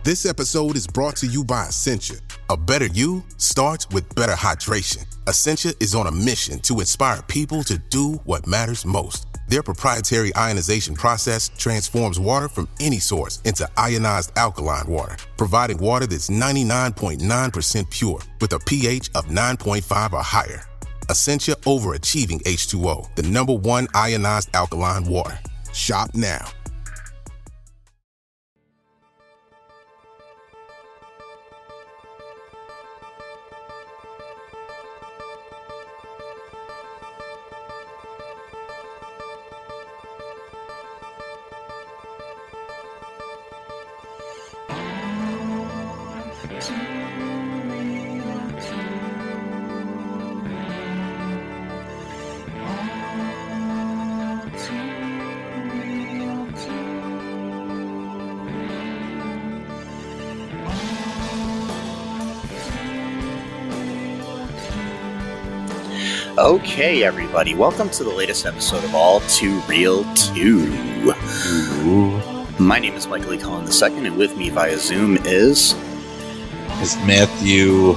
This episode is brought to you by Essentia. A better you starts with better hydration. Essentia is on a mission to inspire people to do what matters most. Their proprietary ionization process transforms water from any source into ionized alkaline water, providing water that's 99.9% pure with a pH of 9.5 or higher. Essentia overachieving H2O, the #1 ionized alkaline water. Shop now. Okay, everybody, welcome to the latest episode of All Too Real 2. My name is Michael E. Cullen II, and with me via Zoom is Matthew.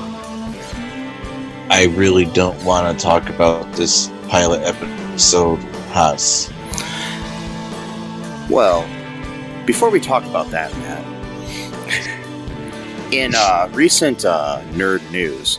I really don't want to talk about this pilot episode, Haas. Well, before we talk about that, Matt, in recent nerd news,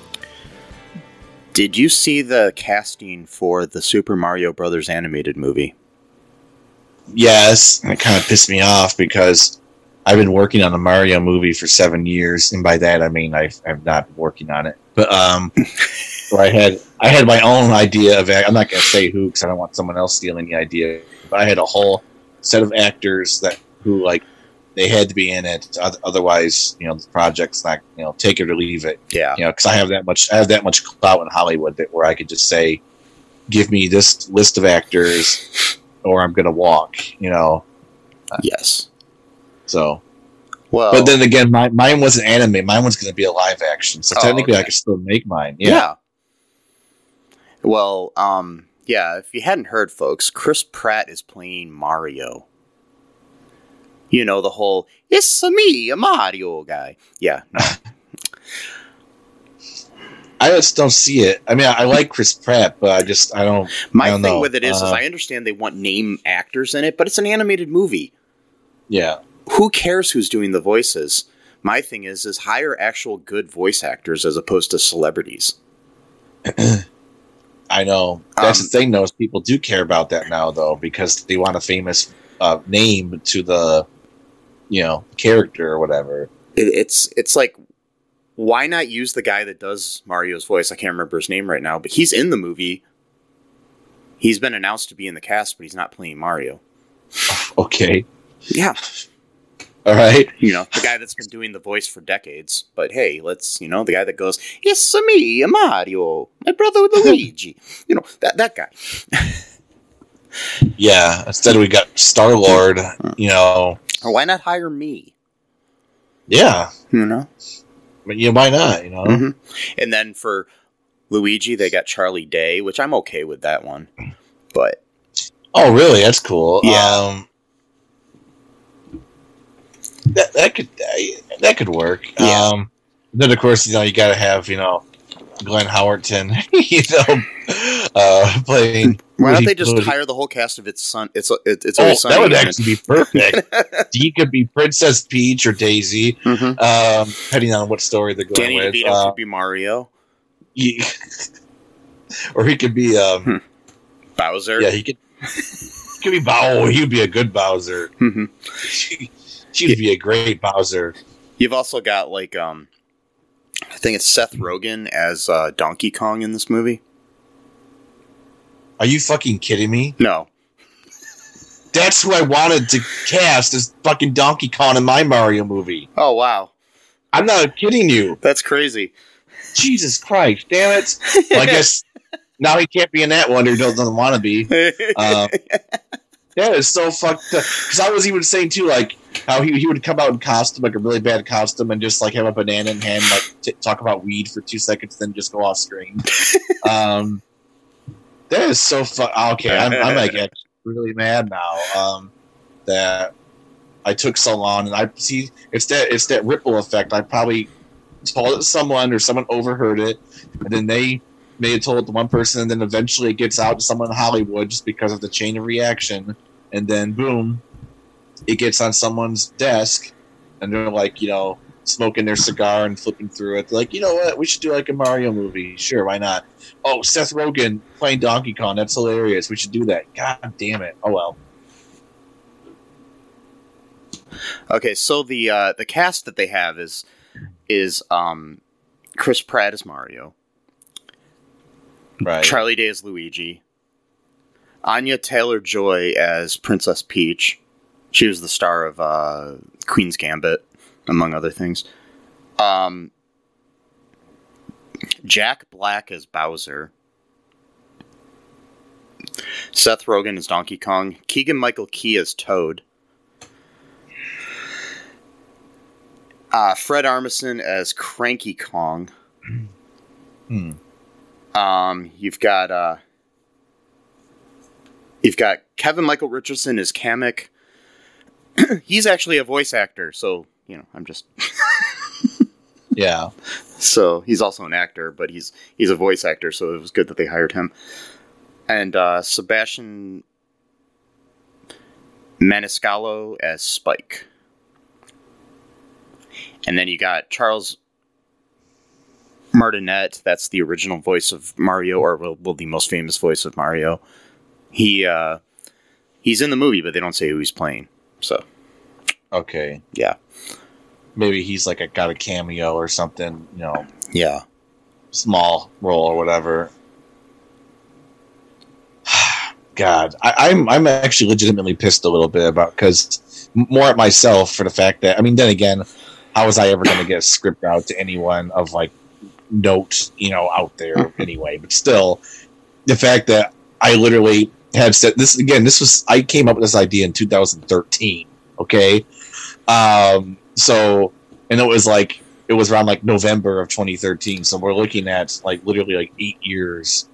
did you see the casting for the Super Mario Brothers animated movie? Yes, and it kind of pissed me off because I've been working on a Mario movie for 7 years, and by that I mean I'm not working on it. But so I had my own idea of I'm not going to say who because I don't want someone else stealing the idea. But I had a whole set of actors who they had to be in it, otherwise, the project's not, take it or leave it. Yeah. Because I have that much clout in Hollywood where I could just say, give me this list of actors, or I'm gonna walk. Yes. So. Well. But then again, mine wasn't anime. Mine was gonna be a live action. So technically, okay. I could still make mine. Yeah. Well, yeah. If you hadn't heard, folks, Chris Pratt is playing Mario. The whole, it's me, a Mario guy. Yeah, no. I just don't see it. I mean, I like Chris Pratt, but I don't. My thing know. With it is I understand they want name actors in it, but it's an animated movie. Yeah. Who cares who's doing the voices? My thing is hire actual good voice actors as opposed to celebrities. I know. That's the thing, though, is people do care about that now, though, because they want a famous name to the character or whatever. It's like, why not use the guy that does Mario's voice? I can't remember his name right now, but he's in the movie. He's been announced to be in the cast, but he's not playing Mario. Okay. Yeah. All right. The guy that's been doing the voice for decades. But hey, let's, the guy that goes, it's me, Mario, my brother Luigi. That guy. Yeah. Instead, we got Star-Lord, Or why not hire me? Yeah. But why not, Mm-hmm. And then for Luigi, they got Charlie Day, which I'm okay with that one. But oh, really? That's cool. Yeah. That could work. Yeah. Then of course, you got to have, Glenn Howerton, playing. Why don't they just hire the whole cast of its son? It's always Sunny. That would actually be perfect. He could be Princess Peach or Daisy, depending on what story they're going Danny with. DeVito could be Mario, or he could be Bowser. Yeah, he could be Bowser. He would be a good Bowser. Mm-hmm. She would be a great Bowser. You've also got I think it's Seth Rogen as Donkey Kong in this movie. Are you fucking kidding me? No. That's who I wanted to cast as fucking Donkey Kong in my Mario movie. Oh, wow. I'm not kidding you. That's crazy. Jesus Christ, damn it. Well, I guess now he can't be in that one or doesn't want to be. That is so fucked up. Because I was even saying, too, how he would come out in costume, a really bad costume, and just, have a banana in hand, talk about weed for 2 seconds, then just go off screen. That is so fuck. Okay, I'm actually really mad now. That I took so long, and I see it's that ripple effect. I probably told it to someone, or someone overheard it, and then they may have told it to one person, and then eventually it gets out to someone in Hollywood just because of the chain of reaction, and then boom, it gets on someone's desk, and they're like, smoking their cigar and flipping through it. They're like, you know what? We should do like a Mario movie. Sure, why not? Oh, Seth Rogen playing Donkey Kong. That's hilarious. We should do that. God damn it. Oh well. Okay, so the cast that they have is Chris Pratt as Mario, Right. Charlie Day as Luigi, Anya Taylor-Joy as Princess Peach. She was the star of Queen's Gambit, among other things. Jack Black as Bowser. Seth Rogen as Donkey Kong. Keegan-Michael Key as Toad. Fred Armisen as Cranky Kong. You've got Kevin Michael Richardson as Kamek. He's actually a voice actor, so I'm just Yeah. So he's also an actor, but he's a voice actor, so it was good that they hired him. And Sebastian Maniscalco as Spike. And then you got Charles Martinet. That's the original voice of Mario, or the most famous voice of Mario. He's in the movie, but they don't say who he's playing. So, Okay. yeah. Maybe he's like got a cameo or something, Yeah. small role or whatever. God, I'm actually legitimately pissed a little bit about, because more at myself for the fact that, then again, how was I ever going to get a script out to anyone of like note, out there anyway? But still, the fact that I literally had said this again, I came up with this idea in 2013. Okay. So, and it was around like November of 2013. So we're looking at like literally like 8 years,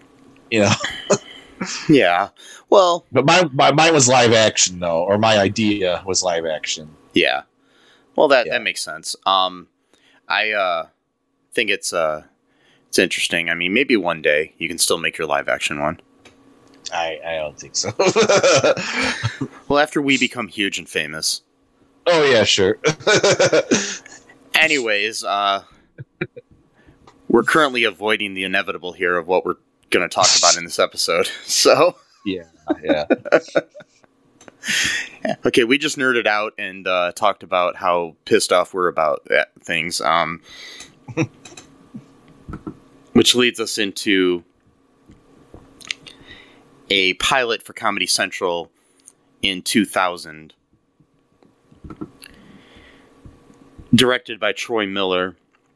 Yeah. Well, but mine was live action though, or my idea was live action. yeah. Well, that makes sense. I think it's interesting. Maybe one day you can still make your live action one. I don't think so. Well, after we become huge and famous. Oh yeah, sure. Anyways, we're currently avoiding the inevitable here of what we're going to talk about in this episode. So yeah. Okay, we just nerded out and talked about how pissed off we're about things, which leads us into a pilot for Comedy Central in 2000, directed by Troy Miller,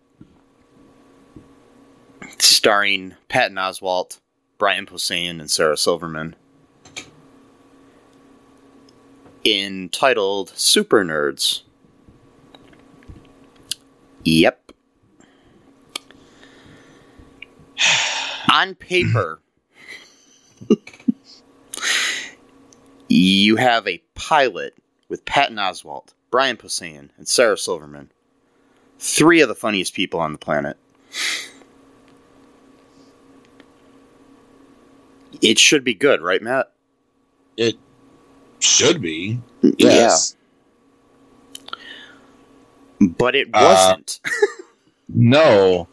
starring Patton Oswalt, Brian Posehn, and Sarah Silverman. Entitled Super Nerds. Yep. On paper, you have a pilot with Patton Oswalt, Brian Posehn, and Sarah Silverman. 3 of the funniest people on the planet. It should be good, right, Matt? It should be. Yes. Yeah. But it wasn't. No.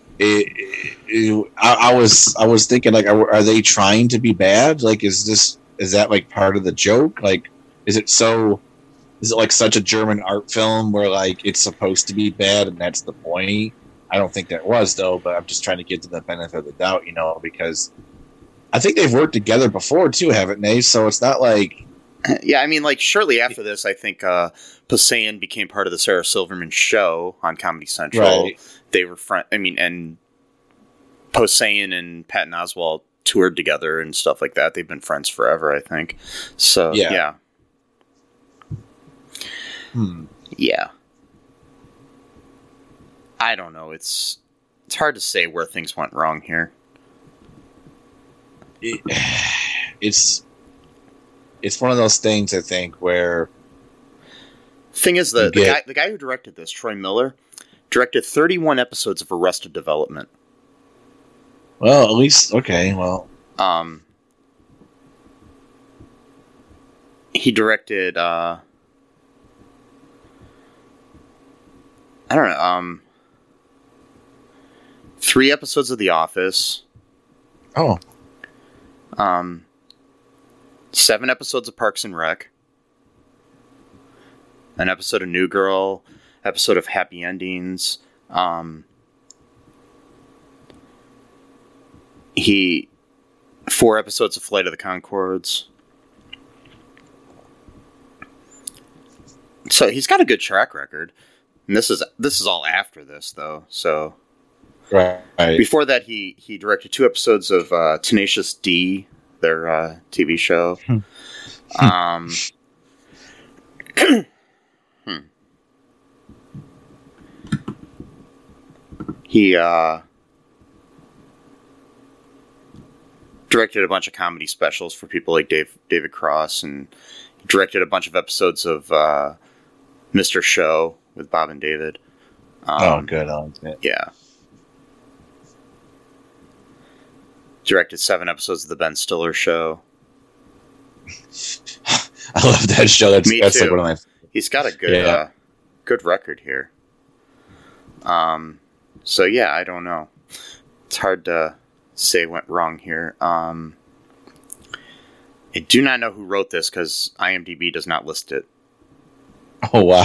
I was thinking, like, are they trying to be bad? Like, is that like part of the joke? Like, is it like such a German art film where like it's supposed to be bad and that's the point? I don't think that was though, but I'm just trying to give them the benefit of the doubt, because I think they've worked together before too, haven't they? So it's not like. Yeah, like shortly after this, I think Posehn became part of the Sarah Silverman show on Comedy Central. Right. They were and Posehn and Patton Oswalt toured together and stuff like that. They've been friends forever, I think. So yeah. Yeah. I don't know. It's hard to say where things went wrong here. It's one of those things, I think, where Thing is, the guy who directed this, Troy Miller, directed 31 episodes of Arrested Development. Well, at least okay. Well, he directed. I don't know. 3 episodes of The Office. Oh. 7 episodes of Parks and Rec. An episode of New Girl. Episode of Happy Endings. He 4 episodes of Flight of the Conchords. So he's got a good track record. And this is all after this though. So right. Before that he directed 2 episodes of Tenacious D, their TV show. He directed a bunch of comedy specials for people like David Cross, and directed a bunch of episodes of Mr. Show with Bob and David. Good. Yeah. Directed 7 episodes of The Ben Stiller Show. I love that show. That's too. Like one of my. He's got a good good record here. So yeah, I don't know. It's hard to say went wrong here. I do not know who wrote this because IMDb does not list it. Oh wow,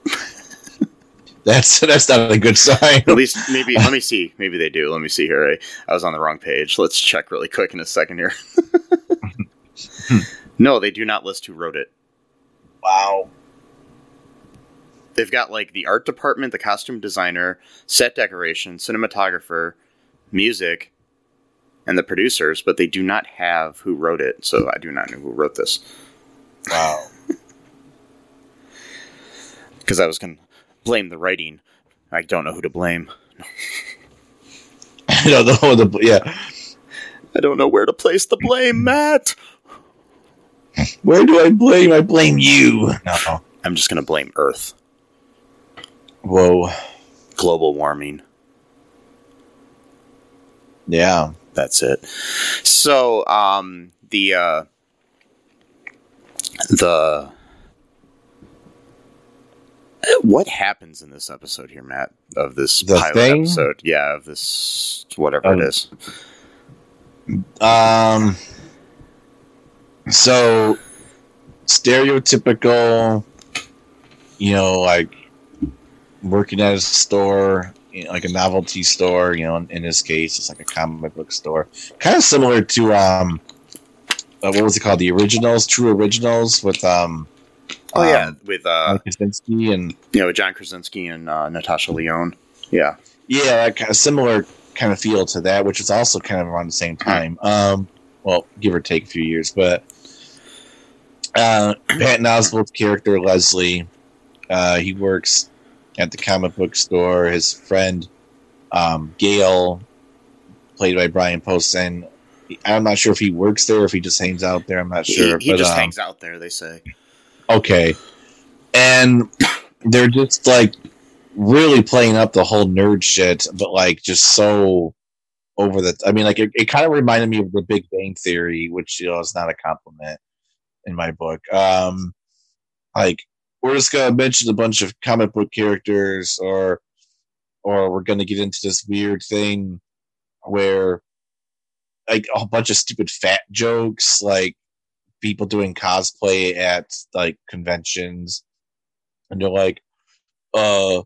that's not a good sign. At least maybe. Let me see. Maybe they do. Let me see here. I was on the wrong page. Let's check really quick in a second here. No, they do not list who wrote it. Wow. They've got like the art department, the costume designer, set decoration, cinematographer, music, and the producers, but they do not have who wrote it, so I do not know who wrote this. Wow. Because I was going to blame the writing. I don't know who to blame. I don't know I don't know where to place the blame, Matt. Where do I blame? I blame you. No. I'm just going to blame Earth. Whoa. Global warming. Yeah. That's it. So, what happens in this episode here, Matt? Of this pilot episode? Yeah, of this whatever it is. So stereotypical, like working at a store, like a novelty store, in this case, it's like a comic book store. Kind of similar to, what was it called? The Originals, True Originals with, with Krasinski and John Krasinski and Natasha Lyonne. Yeah, that kind of similar kind of feel to that, which is also kind of around the same time. Well, give or take a few years, but Patton Oswalt's character Leslie, he works at the comic book store. His friend Gail, played by Brian Posehn, I'm not sure if he works there or if he just hangs out there. I'm not sure. He just hangs out there, they say. Okay. And they're just like really playing up the whole nerd shit, but like just so over the. I mean, like it kind of reminded me of The Big Bang Theory, which is not a compliment in my book. Like we're just gonna mention a bunch of comic book characters, or we're gonna get into this weird thing where like a bunch of stupid fat jokes, like people doing cosplay at like conventions, and they're like, Bubba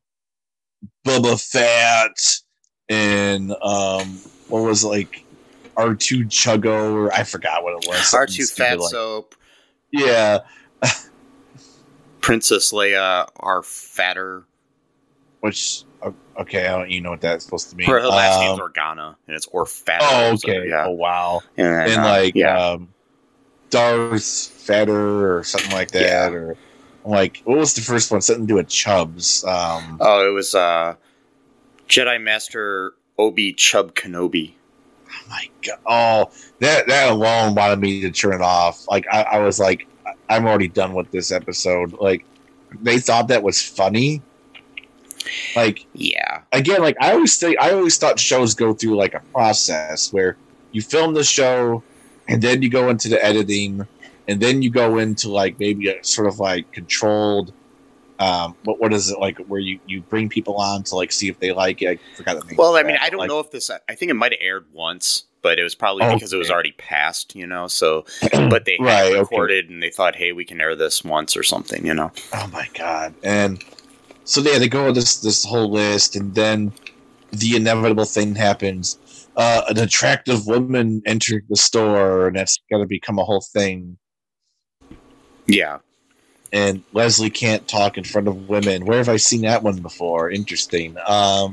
Fett and what was it, like R2 Chuggo, or I forgot what it was. R2 Fat Soap. Yeah. Princess Leia are fatter. Which okay, I don't know what that's supposed to mean. Her last name's Organa, and it's or fatter. Oh, okay. So, yeah. Oh, wow. And Darth Fatter or something like that. Yeah. Or like, what was the first one? Something to do with Chubbs. It was Jedi Master Obi Chub Kenobi. Oh my god! Oh, that alone wanted me to turn it off. Like I was like, I'm already done with this episode. Like, they thought that was funny. Like, Yeah. again, like I always thought shows go through like a process where you film the show and then you go into the editing and then you go into like maybe a sort of like controlled what is it like where you bring people on to like see if they like it. I forgot the name. Well, I mean, I don't know if this. I think it might have aired once, but it was probably Okay. because it was already passed, you know. So, but they had Right, recorded and they thought, hey, we can air this once or something, you know. Oh my god! And so yeah, they go with this whole list, and then the inevitable thing happens. An attractive woman entered the store, and that's got to become a whole thing. Yeah. And Leslie can't talk in front of women. Where have I seen that one before? Interesting. Yeah,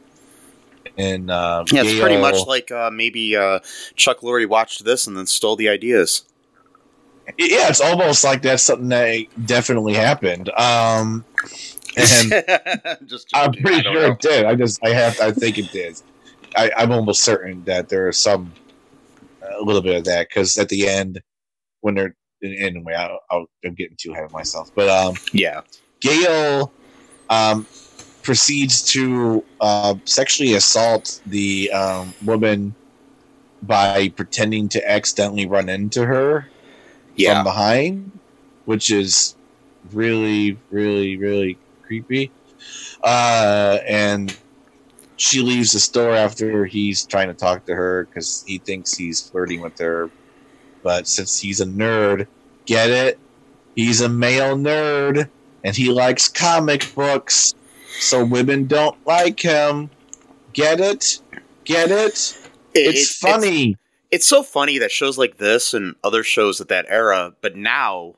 it's pretty much like maybe Chuck Lorre watched this and then stole the ideas. Yeah, it's almost like that's something that definitely happened. And I'm pretty sure it did. I think it did. I'm almost certain that there is a little bit of that, because at the end, when they're anyway, I'm getting too ahead of myself. But yeah, Gail proceeds to sexually assault the woman by pretending to accidentally run into her from behind, which is really, really, really creepy. And she leaves the store after he's trying to talk to her because he thinks he's flirting with her. But since he's a nerd, get it? He's a male nerd, and he likes comic books, so women don't like him. Get it? Get it? It's funny. It's so funny that shows like this and other shows at that era, but now,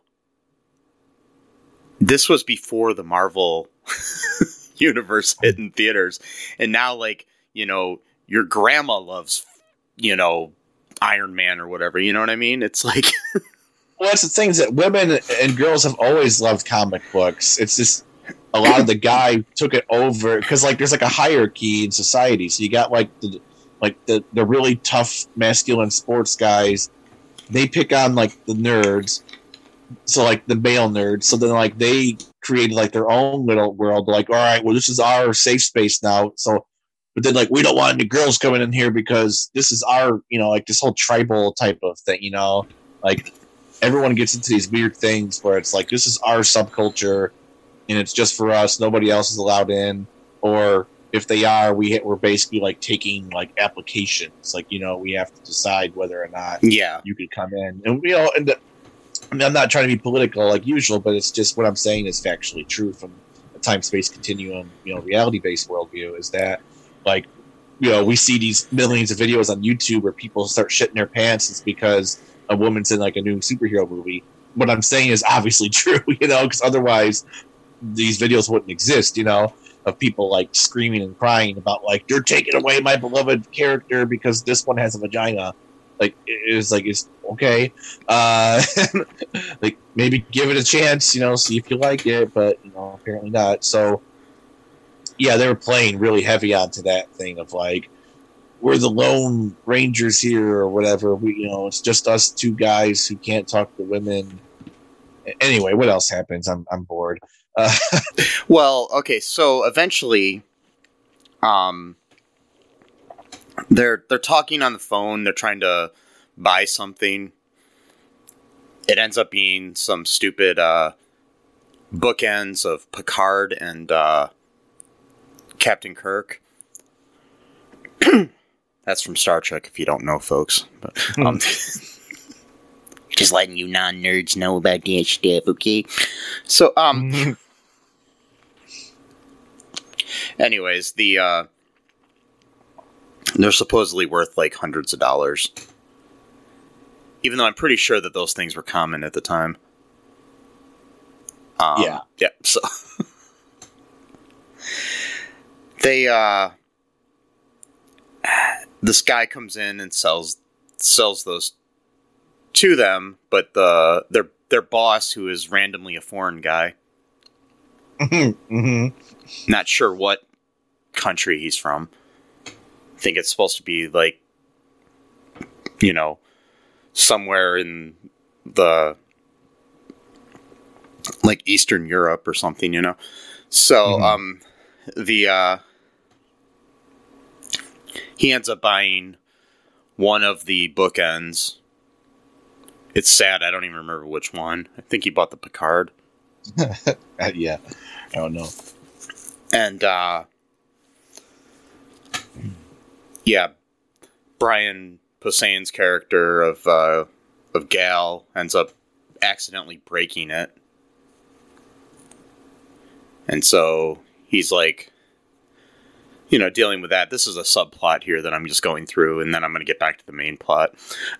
this was before the Marvel universe hit in theaters, and now, like, you know, your grandma loves, you know, Iron Man or whatever, you know what I mean? It's like... Well, that's the thing, is that women and girls have always loved comic books. It's just a lot of the guy took it over, because like there's like a hierarchy in society. So you got like the really tough masculine sports guys. They pick on like the nerds, so like the male nerds. So then like they created like their own little world. Like, all right, well, this is our safe space now. So, but then like we don't want any girls coming in here because this is our, you know, like this whole tribal type of thing. You know, like everyone gets into these weird things where it's like this is our subculture and it's just for us. Nobody else is allowed in, or if they are, we're basically like taking like applications. Like, you know, we have to decide whether or not you could come in. And, you know, I mean, I'm not trying to be political like usual, but it's just what I'm saying is factually true from a time-space continuum, you know, reality-based worldview, is that, like, you know, we see these millions of videos on YouTube where people start shitting their pants. It's because a woman's in like a new superhero movie. What I'm saying is obviously true, you know, because otherwise these videos wouldn't exist, you know, of people like screaming and crying about like, you're taking away my beloved character because this one has a vagina. Like, it's okay. Like, maybe give it a chance, you know, see if you like it, but, you know, apparently not. So, yeah, they were playing really heavy onto that thing of like, we're the lone rangers here or whatever. We, you know, it's just us two guys who can't talk to women. Anyway, what else happens? I'm bored. Well, okay, so eventually, they're talking on the phone. They're trying to buy something. It ends up being some stupid bookends of Picard and Captain Kirk. That's from Star Trek, if you don't know, folks. But, just letting you non-nerds know about that stuff, okay? So, anyways, they're supposedly worth like hundreds of dollars. Even though I'm pretty sure that those things were common at the time. Yeah, so they this guy comes in and sells those to them, but their boss, who is randomly a foreign guy, not sure what country he's from. I think it's supposed to be like, you know, somewhere in the like Eastern Europe or something, you know. So he ends up buying one of the bookends. It's sad, I don't even remember which one. I think he bought the Picard. Yeah, I don't know. And yeah, Brian Posehn's character of Gal ends up accidentally breaking it. And so he's like, you know, dealing with that. This is a subplot here that I'm just going through, and then I'm going to get back to the main plot.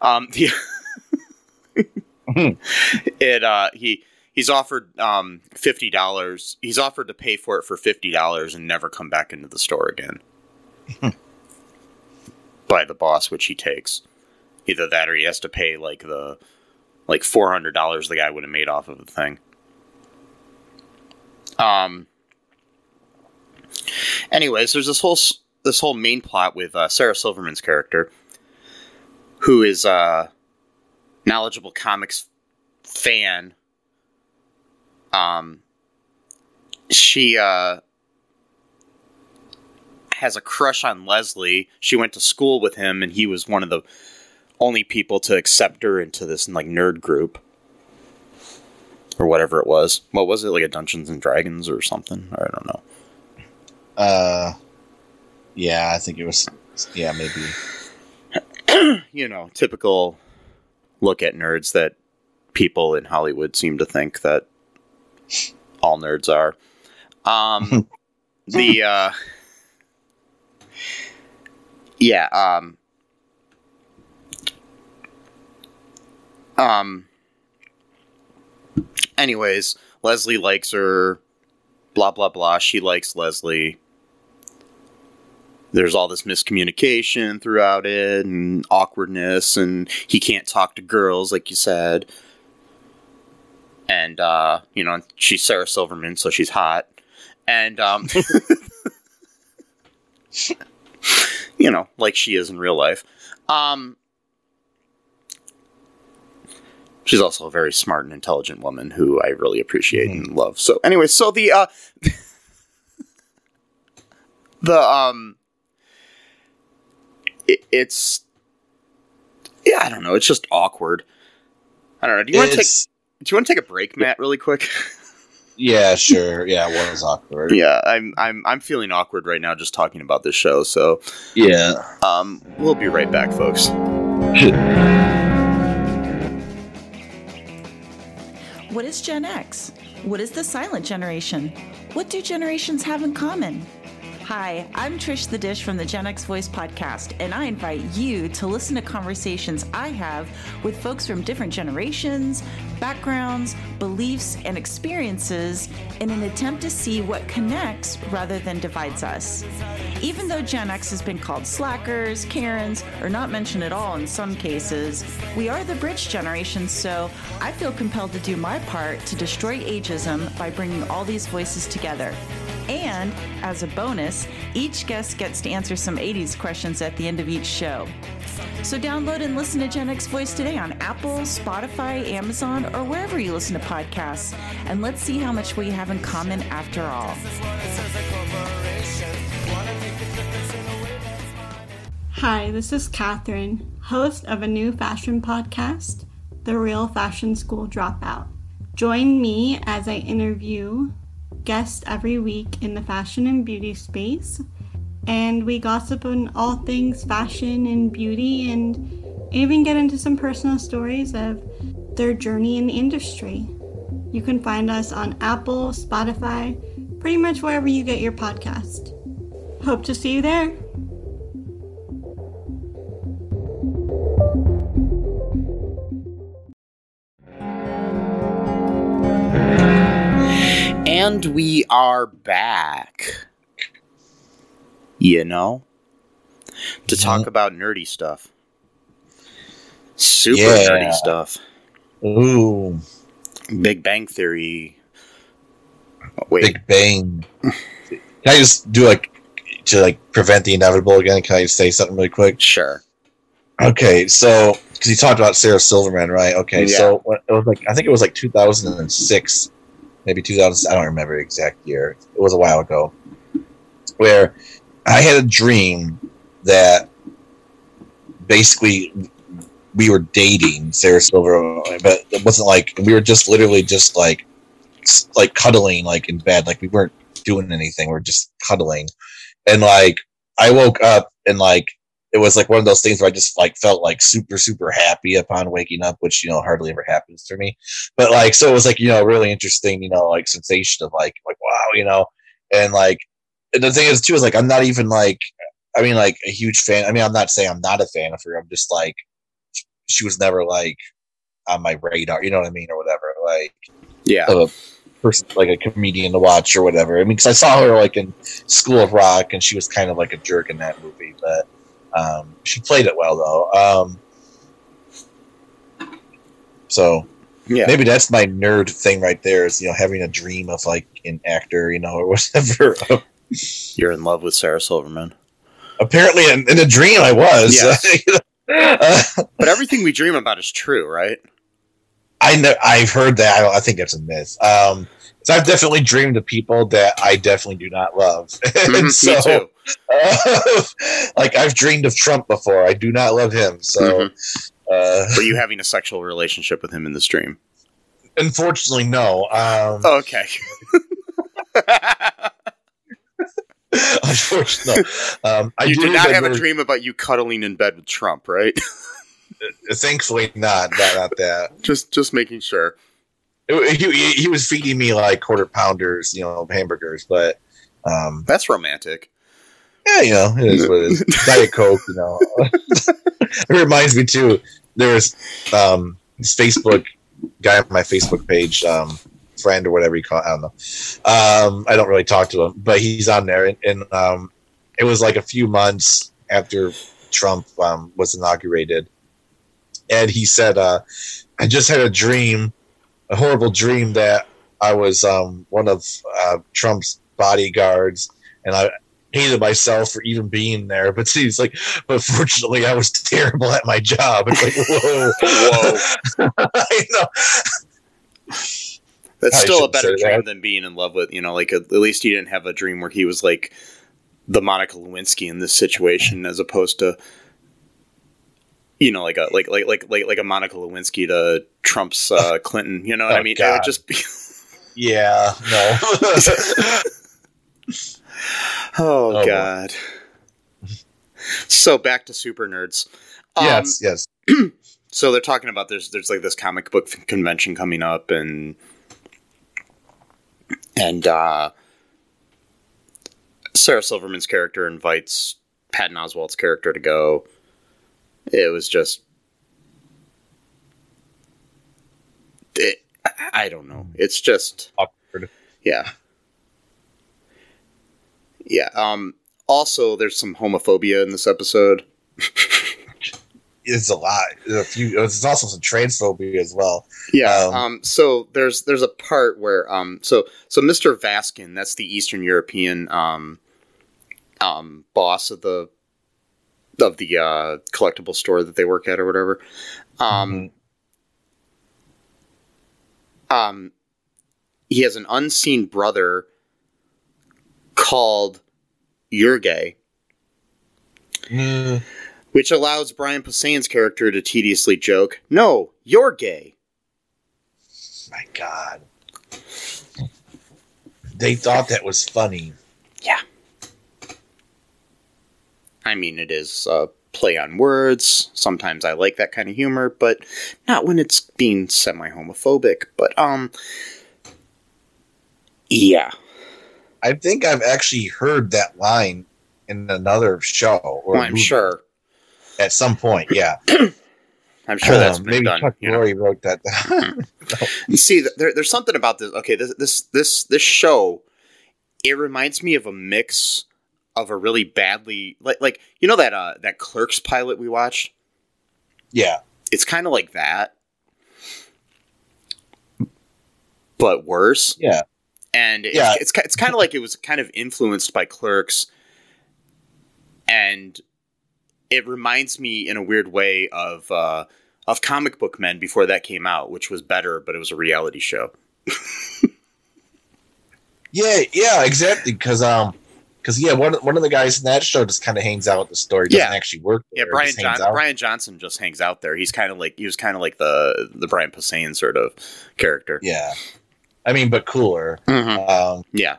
He's offered $50. He's offered to pay for it for $50 and never come back into the store again. By the boss, which he takes. Either that or he has to pay like $400 the guy would have made off of the thing. Anyways, there's this whole main plot with Sarah Silverman's character, who is a knowledgeable comics fan. She has a crush on Leslie. She went to school with him, and he was one of the only people to accept her into this like nerd group. Or whatever it was. What was it? Like a Dungeons and Dragons or something? I don't know. Yeah, I think it was. Yeah, maybe. You know, typical look at nerds that people in Hollywood seem to think that all nerds are. Anyways, Leslie likes her, blah, blah, blah. She likes Leslie. There's all this miscommunication throughout it, and awkwardness, and he can't talk to girls, like you said. And, you know, she's Sarah Silverman, so she's hot. And, you know, like she is in real life. She's also a very smart and intelligent woman who I really appreciate and love. So anyway, so it's yeah, I don't know. It's just awkward. I don't know. Do you want to take a break, Matt, really quick? Yeah, sure. Yeah, one was awkward. Yeah, I'm feeling awkward right now just talking about this show. So yeah, we'll be right back, folks. What is Gen X? What is the silent generation? What do generations have in common? Hi, I'm Trish the Dish from the Gen X Voice podcast, and I invite you to listen to conversations I have with folks from different generations, backgrounds, beliefs, and experiences in an attempt to see what connects rather than divides us. Even though Gen X has been called slackers, Karens, or not mentioned at all in some cases, we are the bridge generation, so I feel compelled to do my part to destroy ageism by bringing all these voices together. And, as a bonus, each guest gets to answer some 80s questions at the end of each show. So download and listen to Gen X Voice today on Apple, Spotify, Amazon, or wherever you listen to podcasts. And let's see how much we have in common after all. Hi, this is Catherine, host of a new fashion podcast, The Real Fashion School Dropout. Join me as I interview guests every week in the fashion and beauty space, and we gossip on all things fashion and beauty, and even get into some personal stories of their journey in the industry. You can find us on Apple, Spotify, pretty much wherever you get your podcast. Hope to see you there. And we are back, you know, to talk about nerdy stuff. Super nerdy stuff. Ooh. Big Bang Theory. Oh, wait. Big Bang. Can I just do to prevent the inevitable again? Can I say something really quick? Sure. Okay, so, because you talked about Sarah Silverman, right? Okay, yeah. So it was I think it was 2006 maybe 2000. I don't remember the exact year. It was a while ago, where I had a dream that basically we were dating Sarah Silverman, but it wasn't like we were just literally just like cuddling like in bed, like we weren't doing anything. We were just cuddling, and like I woke up and like it was like one of those things where I just like felt like super super happy upon waking up, which hardly ever happens for me. But like so it was like really interesting like sensation of like wow and like and the thing is too is like I'm not even like like a huge fan. I mean I'm not saying I'm not a fan of her. I'm just like she was never like on my radar. You know what I mean or whatever. Like yeah. Person like a comedian to watch or whatever. I mean, because I saw her like in School of Rock, and she was kind of like a jerk in that movie, but she played it well though. So yeah, maybe that's my nerd thing right there is having a dream of like an actor, or whatever. You're in love with Sarah Silverman. Apparently, in a dream, I was. Yes. But everything we dream about is true, right? I know. I've heard that. I think it's a myth. So I've definitely dreamed of people that I definitely do not love. Mm-hmm, so, me too. Like I've dreamed of Trump before. I do not love him. So, were you having a sexual relationship with him in this dream? Unfortunately, no. Okay. Unfortunately, you did not have a dream about you cuddling in bed with Trump, right? Thankfully, not that. Just making sure. He was feeding me like quarter pounders, hamburgers, but that's romantic. Yeah, it is what it is. Diet Coke, It reminds me too. There was this Facebook guy on my Facebook page, friend or whatever you call it. I don't know. I don't really talk to him, but he's on there, and it was like a few months after Trump was inaugurated. And he said, I just had a horrible dream that I was one of Trump's bodyguards, and I hated myself for even being there. But he's like, but fortunately, I was terrible at my job. It's like, whoa. I know. That's still a better dream than being in love with, like at least he didn't have a dream where he was like the Monica Lewinsky in this situation, as opposed to like a Monica Lewinsky to Trump's Clinton. You know what I mean? God. It would just be. Yeah. No. Oh God. So back to Super Nerds. Yes. So they're talking about there's like this comic book convention coming up, and Sarah Silverman's character invites Patton Oswalt's character to go. It was just, I don't know. It's just awkward. Yeah. Also, there's some homophobia in this episode. It's a lot. There's also some transphobia as well. Yeah. So there's a part where so Mr. Vaskin, that's the Eastern European boss of the collectible store that they work at or whatever. He has an unseen brother called You're Gay, which allows Brian Posehn's character to tediously joke, "No, you're gay." My God. They thought that was funny. Yeah. I mean, it is a play on words. Sometimes I like that kind of humor, but not when it's being semi-homophobic. But, yeah. I think I've actually heard that line in another show. Or I'm sure. At some point, yeah. I'm sure that's been maybe done. Chuck Lorre wrote that down. You see, there's something about this. Okay, this show, it reminds me of a mix of a really badly like that Clerks pilot we watched. Yeah, it's kind of like that, but worse. Yeah, and it's kind of like it was kind of influenced by Clerks, and it reminds me in a weird way of Comic Book Men before that came out, which was better, but it was a reality show. Yeah, exactly. Because one of the guys in that show just kind of hangs out at the store. He doesn't actually work there. Yeah, Brian Johnson just hangs out there. He was kind of like the Brian Posehn sort of character. Yeah, I mean, but cooler. Yeah.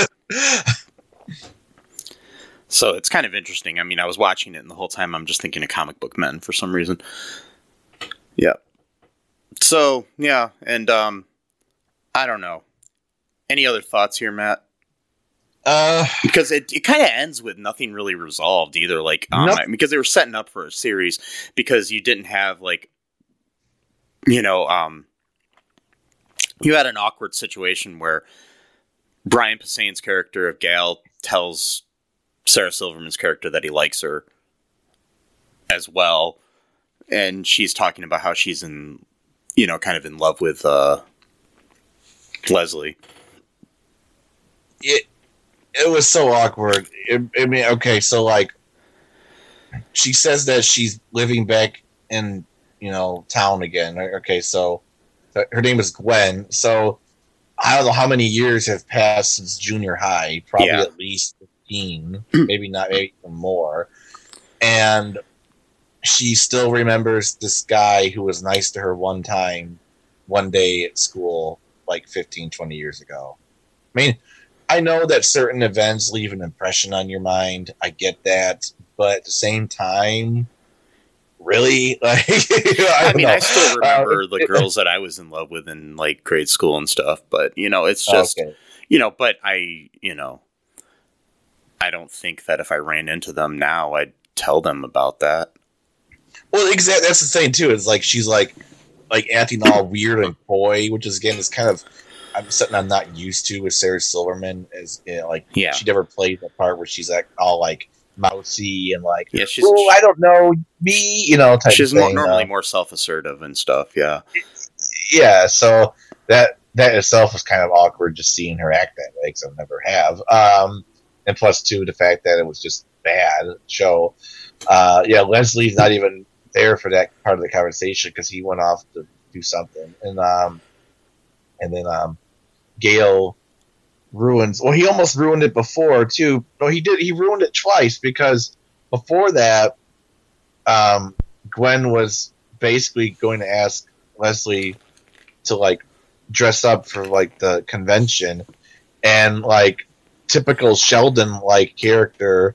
So it's kind of interesting. I mean, I was watching it, and the whole time I'm just thinking of Comic Book Men for some reason. Yeah. So yeah, and I don't know. Any other thoughts here, Matt? Because it kind of ends with nothing really resolved either. Like, because they were setting up for a series, because you didn't have you had an awkward situation where Brian Posehn's character of Gale tells Sarah Silverman's character that he likes her as well, and she's talking about how she's kind of in love with Leslie. It was so awkward. So like, she says that she's living back in town again. Okay, so her name is Gwen. So I don't know how many years have passed since junior high. Probably at least 15, maybe even more. And she still remembers this guy who was nice to her one day at school, like 15, 20 years ago. I mean, I know that certain events leave an impression on your mind. I get that. But at the same time, really? Like, I still remember the girls that I was in love with in like grade school and stuff. But, it's just, but I don't think that if I ran into them now, I'd tell them about that. Well, exactly. That's the thing, too. It's like she's like acting all weird and coy, which is, again, is kind of something I'm not used to with Sarah Silverman. She never played the part where she's like all like mousy and like, I don't know, me, type she's of thing. Normally more self-assertive and stuff, yeah. Yeah, so that itself was kind of awkward just seeing her act that way, because I never have. And plus, too, the fact that it was just bad show. Leslie's not even there for that part of the conversation because he went off to do something. And then Gale ruins. Well, he almost ruined it before too. No, he did. He ruined it twice because before that, Gwen was basically going to ask Leslie to like dress up for like the convention, and like typical Sheldon like character,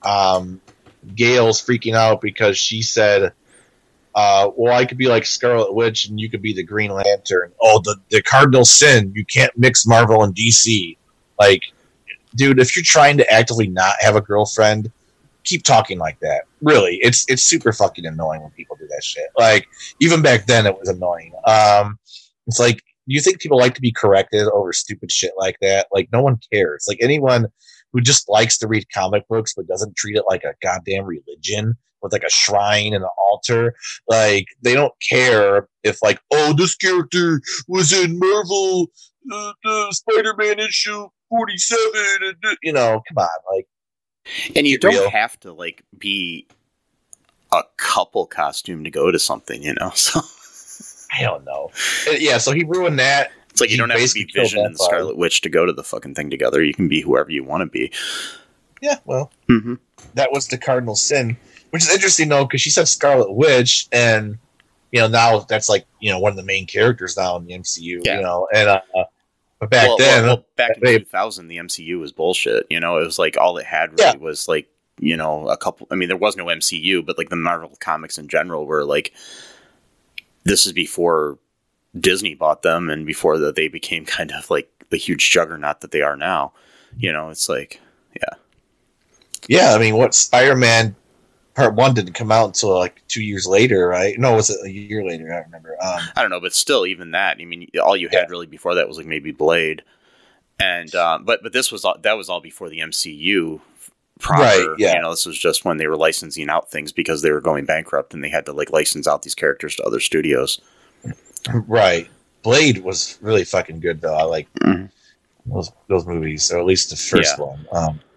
Gale's freaking out because she said, well, I could be like Scarlet Witch and you could be the Green Lantern. Oh, the cardinal sin. You can't mix Marvel and DC. Like, dude, if you're trying to actively not have a girlfriend, keep talking like that. Really, it's super fucking annoying when people do that shit. Like, even back then, it was annoying. It's like, do you think people like to be corrected over stupid shit like that? Like, no one cares. Like, anyone who just likes to read comic books but doesn't treat it like a goddamn religion with like a shrine and an altar, like, they don't care if like, oh, this character was in Marvel Spider-Man issue 47, and come on, like. And you don't have to like be a couple costume to go to something, so. I don't know. Yeah, so he ruined that. It's like you don't have to be Vision and the Scarlet Witch to go to the fucking thing together. You can be whoever you want to be. Yeah, well, that was the cardinal sin, which is interesting though, because she said Scarlet Witch, and now that's like one of the main characters now in the MCU. And but back then, back in 2000, the MCU was bullshit. It was like all it had really was like a couple. I mean, there was no MCU, but like the Marvel comics in general were like. This is before Disney bought them and before that they became kind of like the huge juggernaut that they are now. It's like, yeah. Yeah, I mean, what Spider-Man Part 1 didn't come out until like 2 years later, right? No, was it a year later? I don't remember. I don't know, but still, even that, I mean, all you had really before that was like maybe Blade. And, but that was all before the MCU proper. Right, yeah. This was just when they were licensing out things because they were going bankrupt and they had to like license out these characters to other studios. Right. Blade was really fucking good though. I like those movies, or at least the first one.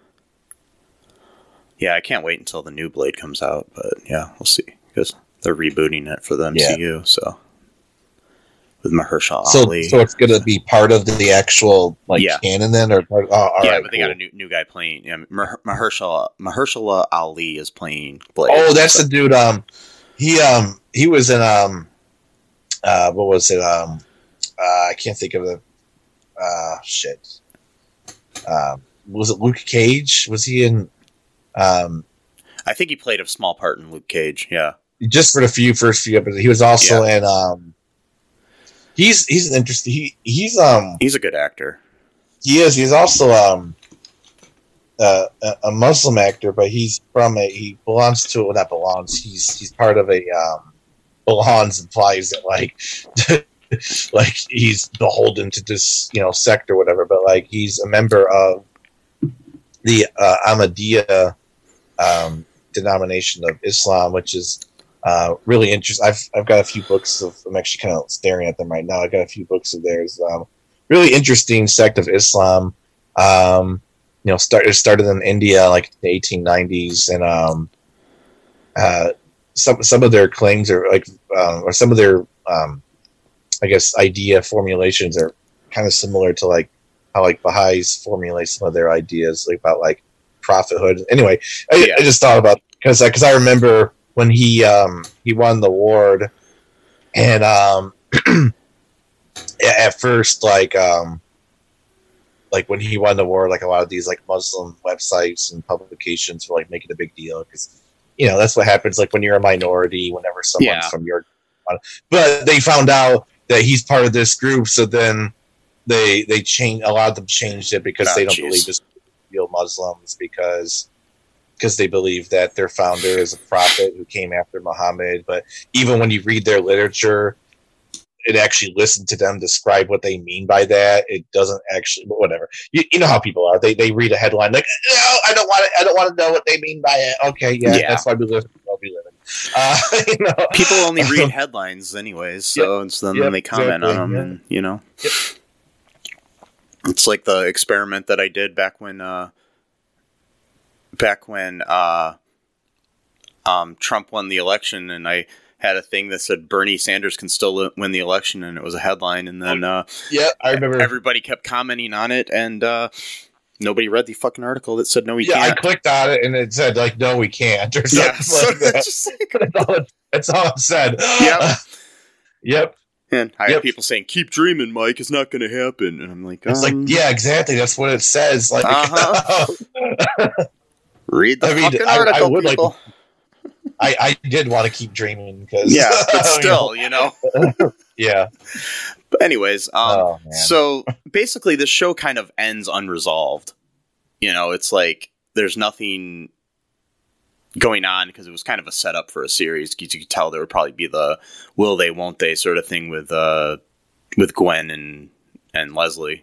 Yeah, I can't wait until the new Blade comes out, but yeah, we'll see because they're rebooting it for the MCU. So with Mahershala So Ali. so it's gonna be part of the actual canon then, or part, all right, but they got a new guy playing. Mahershala Ali is playing Blade. Oh, that's the dude. He was in what was it? I can't think of the shit. Was it Luke Cage? Was he in? I think he played a small part in Luke Cage. Yeah, just for the first few episodes. He was also in. He's an interesting. He's a good actor. He is. He's also a Muslim actor, but he belongs to not belongs. He's part of a belongs implies that like he's beholden to this sect or whatever, but like he's a member of the Ahmadiyya denomination of Islam, which is really interesting. I've got a few books of. I'm actually kind of staring at them right now. I got a few books of theirs. Really interesting sect of Islam. It started in India like the 1890s, and some of their claims are or some of their I guess idea formulations are kind of similar to how Baha'is formulate some of their ideas about prophethood. Anyway, I just thought about because I remember when he won the award, and at first when he won the award, a lot of these Muslim websites and publications were making a big deal because that's what happens when you're a minority whenever someone's from your. But they found out that he's part of this group, so then they changed. A lot of them changed it because they don't believe this real Muslims because they believe that their founder is a prophet who came after Muhammad. But even when you read their literature, it actually listened to them describe what they mean by that. It doesn't actually, but whatever. You know how people are. They read a headline no, I don't want it. I don't want to know what they mean by it. Okay, that's why we live. We live. People only read headlines anyways, so then they comment on them, and it's like the experiment that I did back when Trump won the election, and I had a thing that said Bernie Sanders can still win the election, and it was a headline, and then I remember everybody kept commenting on it, and nobody read the fucking article that said no, we can't. I clicked on it and it said no, we can't, or something like that. That's all it said. Yep. And I had people saying, "Keep dreaming, Mike. It's not going to happen." And I'm like, it's exactly. That's what it says. Read the fucking article, I would people. I did want to keep dreaming because but still, yeah. But anyways, so basically, this show kind of ends unresolved. It's there's nothing going on because it was kind of a setup for a series. You could tell there would probably be the will they, won't they sort of thing with Gwen and Leslie.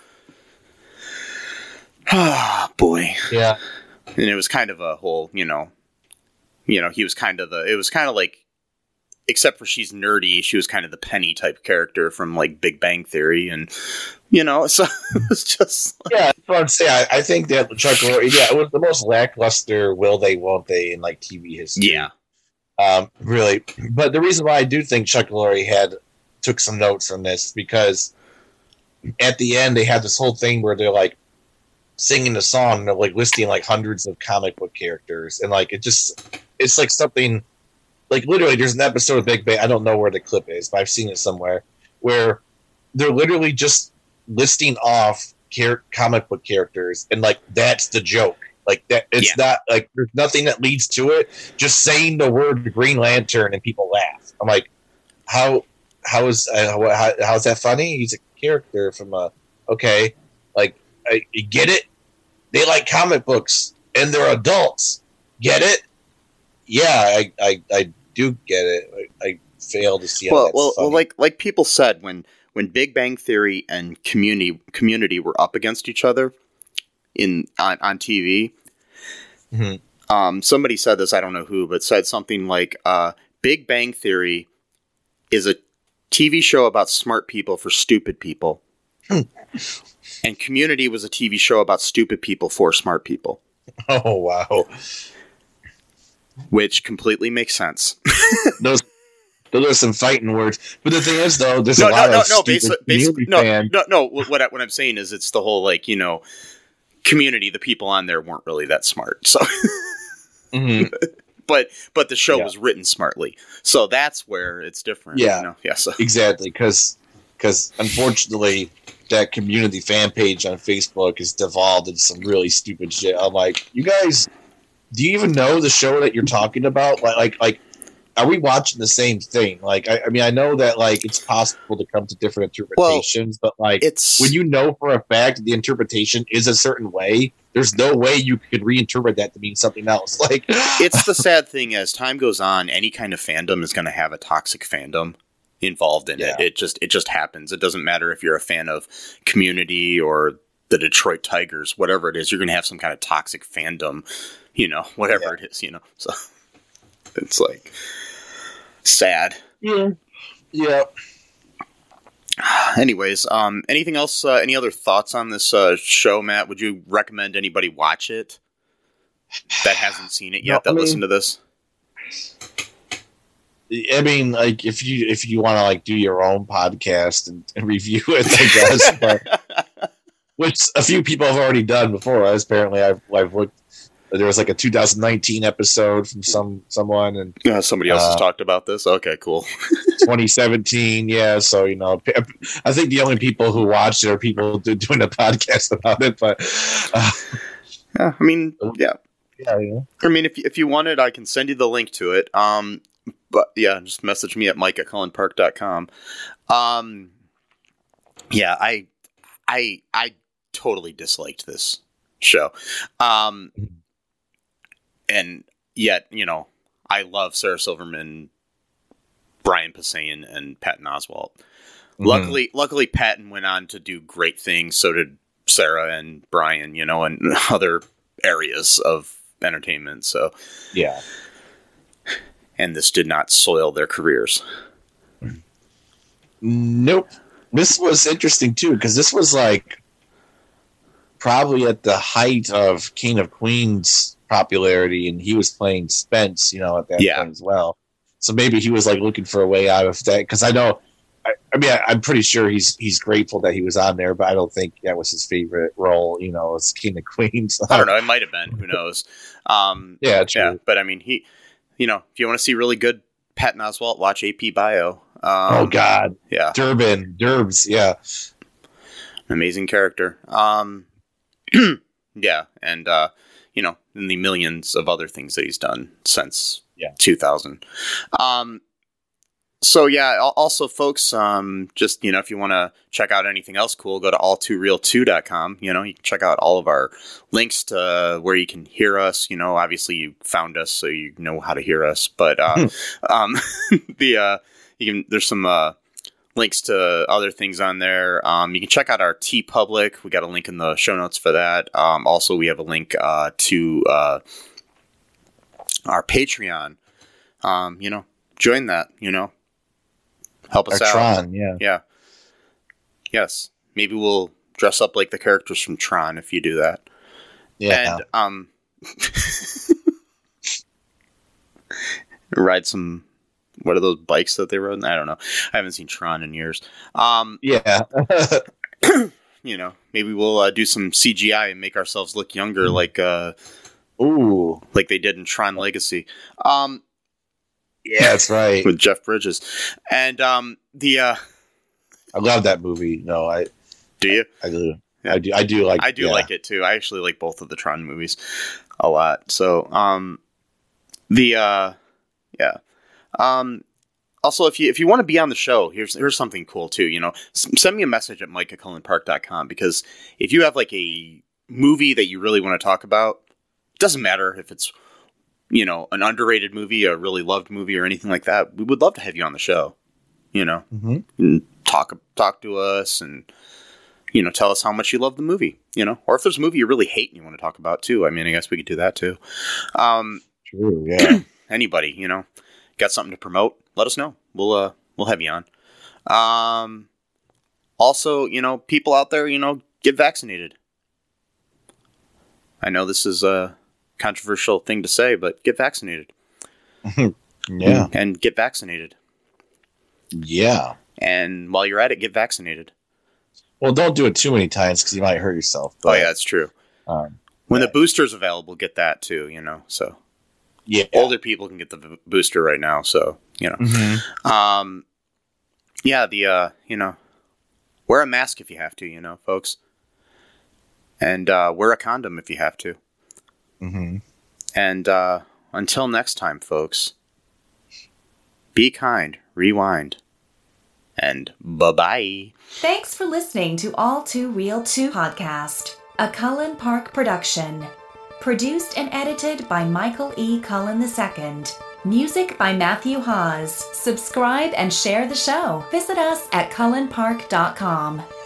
Ah, boy. Yeah. And it was kind of a whole, he was kind of it was kind of except for she's nerdy, she was kind of the Penny type character from Big Bang Theory, and so it was just that's what I'm saying. I think that Chuck Lorre, it was the most lackluster will they, won't they in TV history. Yeah, really. But the reason why I do think Chuck Lorre took some notes from this because at the end they had this whole thing where they're singing the song, and they're listing hundreds of comic book characters, and it's something. Literally, there's an episode of Big Bang. I don't know where the clip is, but I've seen it somewhere where they're literally just listing off comic book characters, and that's the joke. That it's not there's nothing that leads to it. Just saying the word Green Lantern and people laugh. I'm like, how's that funny? He's a character from okay, I get it. They like comic books and they're adults. Get it? Yeah, I do get it. I fail to see how that's funny. Like people said when Big Bang Theory and Community were up against each other on TV. Mm-hmm. Somebody said this, I don't know who, but said something like Big Bang Theory is a TV show about smart people for stupid people. And Community was a TV show about stupid people for smart people. Oh, wow. Which completely makes sense. Those are some fighting words. But the thing is, though, there's No, a lot no, of no, stupid basically, fans. no. What I'm saying is, it's the whole like community. The people on there weren't really that smart. So, Mhm. but the show Yeah. was written smartly. So that's where it's different. Yeah. Yeah. So. Exactly, because unfortunately, that community fan page on Facebook has devolved into some really stupid shit. I'm like, you guys, do you even know the show that you're talking about? Like, are we watching the same thing? Like, I mean, I know that like it's possible to come to different interpretations, but like, It's when you know for a fact the interpretation is a certain way, there's no way you could reinterpret that to mean something else. Like, it's the sad thing. As time goes on, any kind of fandom is going to have a toxic fandom involved in Yeah. it. It just happens. It doesn't matter if you're a fan of Community or the Detroit Tigers, whatever it is. You're going to have some kind of toxic fandom, whatever it is, So it's like sad. yeah. Anyways, anything else? Any other thoughts on this show, Matt? Would you recommend anybody watch it that hasn't seen it yet? Listen to this. I mean, like if you want to like do your own podcast and review it, I guess, but, which a few people have already done before us. Apparently, I've looked. There was like a 2019 episode from someone, and Somebody else has talked about this. Okay, cool. 2017, yeah. So I think the only people who watched it are people doing a podcast about it. But Yeah, I mean, yeah. yeah. I mean, if you want it, I can send you the link to it. But yeah, just message me at mike@cullenpark.com. Yeah, I totally disliked this show. And yet, I love Sarah Silverman, Brian Posehn, and Patton Oswalt. Mhm. Luckily, Patton went on to do great things. So did Sarah and Brian, and other areas of entertainment. So Yeah. and this did not soil their careers. Nope. This was interesting too, because this was like probably at the height of King of Queens popularity, and he was playing Spence, at that point as well. So maybe he was like looking for a way out of that. Because I know, I'm pretty sure he's grateful that he was on there, but I don't think that was his favorite role. As King of Queens. I don't know. It might have been. Who knows? Yeah, true. Yeah, but I mean, if you want to see really good Patton Oswalt, watch AP Bio. Oh God, yeah, Derbs, yeah, amazing character. Yeah, and in the millions of other things that he's done since 2000. So yeah, also folks, just, if you want to check out anything else cool, go to all2real2.com. You can check out all of our links to where you can hear us. Obviously you found us, so you know how to hear us, but, there's some, links to other things on there. You can check out our TeePublic. We got a link in the show notes for that. Also we have a link, to, our Patreon. Join that, help us out. Tron, yeah. Yeah. Yes. Maybe we'll dress up like the characters from Tron if you do that. Yeah. And ride some, what are those bikes that they rode? I don't know. I haven't seen Tron in years. Yeah. Maybe we'll do some CGI and make ourselves look younger like Ooh. like they did in Tron Legacy. Yeah, that's right. With Jeff Bridges. And I love that movie. No, do you? I do. Yeah. I do like. I do like it too. I actually like both of the Tron movies a lot. So, also, if you want to be on the show, here's something cool too. Send me a message at mike@cullenpark.com, because if you have like a movie that you really want to talk about, it doesn't matter if it's an underrated movie, a really loved movie, or anything like that. We would love to have you on the show. Mm-hmm. And talk to us, and tell us how much you love the movie. Or if there's a movie you really hate and you want to talk about too. I mean, I guess we could do that too. True. Yeah. Anybody, got something to promote, let us know. We'll have you on. Also, people out there, get vaccinated. I know this is a controversial thing to say, but get vaccinated. Yeah. And get vaccinated. Yeah. And while you're at it, get vaccinated. Well, don't do it too many times because you might hurt yourself. Oh, yeah, that's true. When yeah. the booster's available, get that too, you know, so. Yeah. Older people can get the booster right now, so, you know. Mm-hmm. Yeah, you know, wear a mask if you have to, you know, folks. And wear a condom if you have to. Mm-hmm. And until next time, folks, be kind, rewind, and bye-bye. Thanks for listening to All Too Real 2 podcast, a Cullen Park production. Produced and edited by Michael E. Cullen II. Music by Matthew Hawes. Subscribe and share the show. Visit us at cullenpark.com.